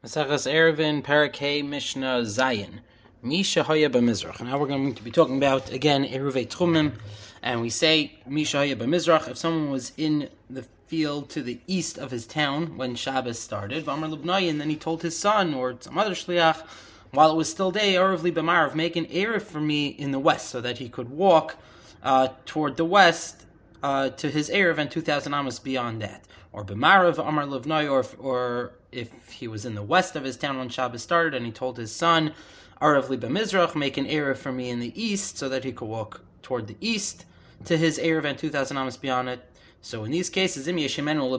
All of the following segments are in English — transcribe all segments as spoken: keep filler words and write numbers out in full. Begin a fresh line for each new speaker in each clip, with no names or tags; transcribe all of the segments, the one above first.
Maseches Eruvin, Parakeh, Mishnah, Zayin. Misha Haya B'Mizrach. Now we're going to be talking about, again, Eruvei Tchumim. And we say, Misha Haya B'Mizrach, if someone was in the field to the east of his town when Shabbos started, V'amar L'bnai, and then he told his son, or some other shliach, while it was still day, Erev Li B'Marav, make an Erev for me in the west, so that he could walk uh, toward the west uh, to his Erev and two thousand amos beyond that. Or B'Marav, Amar L'bnai, or, or if he was in the west of his town when Shabbos started, and he told his son, Arav Li B'Mizrach, make an Erev for me in the east, so that he could walk toward the east to his Erev and two thousand amos beyond it. So in these cases, if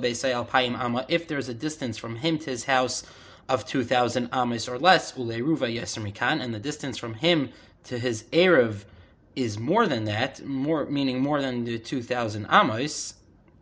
there's a distance from him to his house of two thousand amos or less, and the distance from him to his Erev is more than that, more meaning more than the two thousand amos,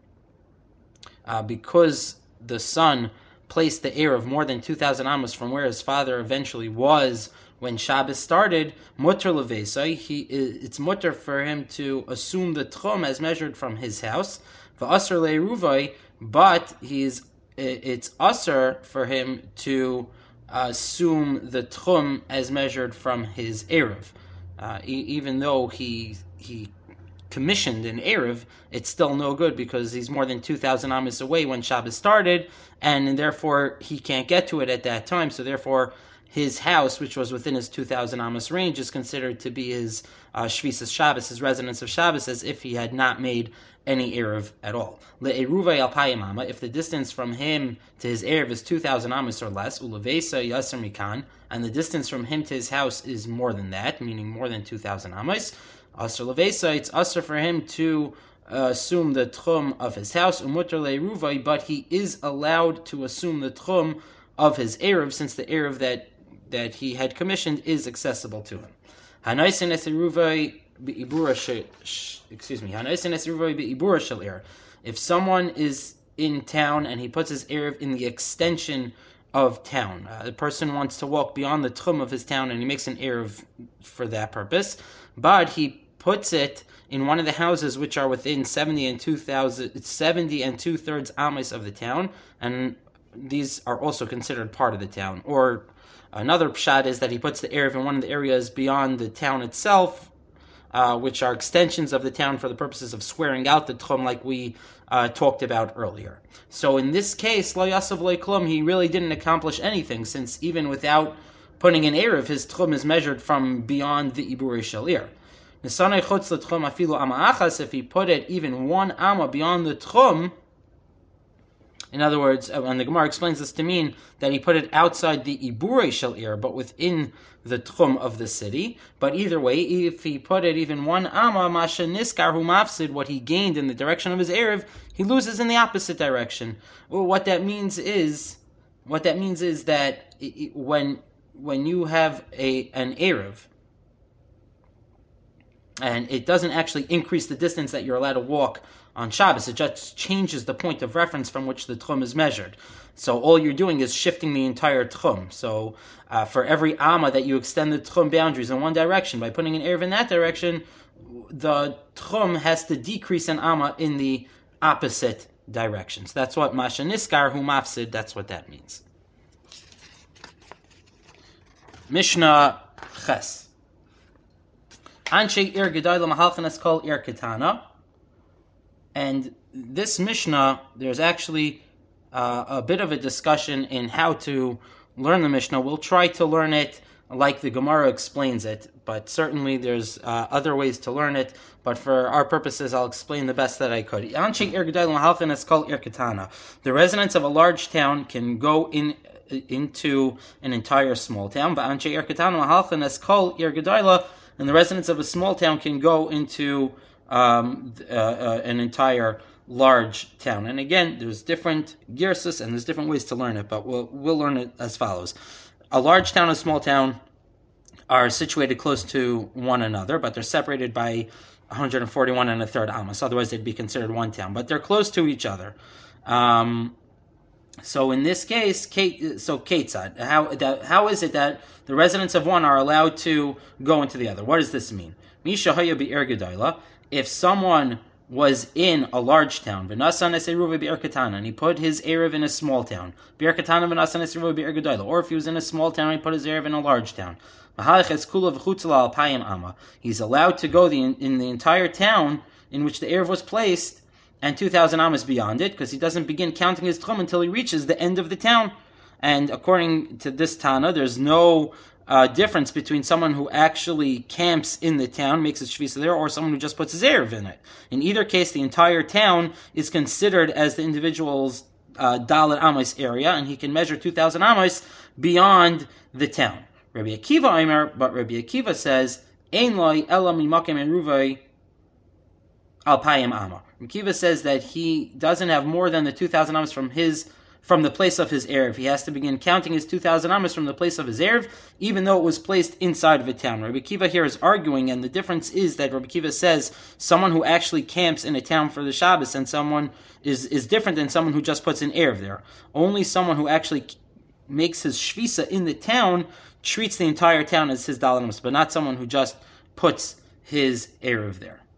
uh, because the son placed the Erev more than two thousand amos from where his father eventually was when Shabbos started, mutter levesai, he it's mutter for him to assume the tchum as measured from his house, v'asr le'eruvai, but he's it's usher for him to assume the tchum as measured from his Erev. Uh, e- even though he he commissioned an Erev, it's still no good because he's more than two thousand amos away when Shabbos started, and therefore he can't get to it at that time, so therefore his house, which was within his two thousand amos range, is considered to be his uh, Shvisas Shabbos, his residence of Shabbos, as if he had not made any Erev at all. Le'eruvay al payim ama, if the distance from him to his Erev is two thousand amos or less, ulevesa yasser mikan, and the distance from him to his house is more than that, meaning more than two thousand amos, asr levesa, it's asr for him to uh, assume the tchum of his house, umutter le'eruvay, but he is allowed to assume the tchum of his Erev, since the Erev that that he had commissioned is accessible to him. Excuse me. If someone is in town and he puts his Erev in the extension of town, uh, the person wants to walk beyond the tchum of his town and he makes an Erev for that purpose, but he puts it in one of the houses which are within seventy and two thousand, seventy and two thirds amos of the town, and these are also considered part of the town. Or another pshat is that he puts the Erev in one of the areas beyond the town itself, uh, which are extensions of the town for the purposes of swearing out the tchum, like we uh, talked about earlier. So in this case, lo yasav lo klum, he really didn't accomplish anything, since even without putting an Erev, his tchum is measured from beyond the Iburei Shalir. If he put it even one amma beyond the tchum, in other words, and the Gemara explains this to mean that he put it outside the Iburei Shalir, but within the tchum of the city. But either way, if he put it even one amma, masha niskar hu mafsid, what he gained in the direction of his Erev, he loses in the opposite direction. Well, what that means is, what that means is that when when you have a an Erev, and it doesn't actually increase the distance that you're allowed to walk on Shabbos, it just changes the point of reference from which the tchum is measured. So all you're doing is shifting the entire tchum. So uh, for every amma that you extend the tchum boundaries in one direction, by putting an Erev in that direction, the tchum has to decrease an amma in the opposite directions. That's what masha niskar hu mafsid, that's what that means. Mishnah Ches. Anshe ir gedayla mahalchanas kol ir ketana. And this Mishnah, there's actually uh, a bit of a discussion in how to learn the Mishnah. We'll try to learn it like the Gemara explains it, but certainly there's uh, other ways to learn it. But for our purposes, I'll explain the best that I could. The residents of a large town can go in into an entire small town, and the residents of a small town can go into um, uh, uh, an entire large town. And again, there's different girsus and there's different ways to learn it, but we'll we'll learn it as follows. A large town and a small town are situated close to one another, but they're separated by one hundred forty-one and a third amos. Otherwise, they'd be considered one town. But they're close to each other. Um, so in this case, Kate, so Ketzad, how that, how is it that the residents of one are allowed to go into the other? What does this mean? Misha haya bi'er gedayla. If someone was in a large town, and he put his Erev in a small town, or if he was in a small town, he put his Erev in a large town. He's allowed to go the, in the entire town in which the Erev was placed, and two thousand amas beyond it, because he doesn't begin counting his tchum until he reaches the end of the town. And according to this Tana, there's no uh, difference between someone who actually camps in the town, makes his shvisa there, or someone who just puts his erev in it. In either case, the entire town is considered as the individual's uh, dalet amos area, and he can measure two thousand amos beyond the town. Rabbi Akiva Omer, but Rabbi Akiva says, Ein loy ela mimakem eruvay alpayim ama. Rabbi Akiva says that he doesn't have more than the two thousand amos from his from the place of his erev. He has to begin counting his two thousand amos from the place of his erev, even though it was placed inside of a town. Rabbi Akiva here is arguing, and the difference is that Rabbi Akiva says someone who actually camps in a town for the Shabbos and someone is, is different than someone who just puts an erev there. Only someone who actually makes his shvisa in the town treats the entire town as his dalet amos, but not someone who just puts his erev there.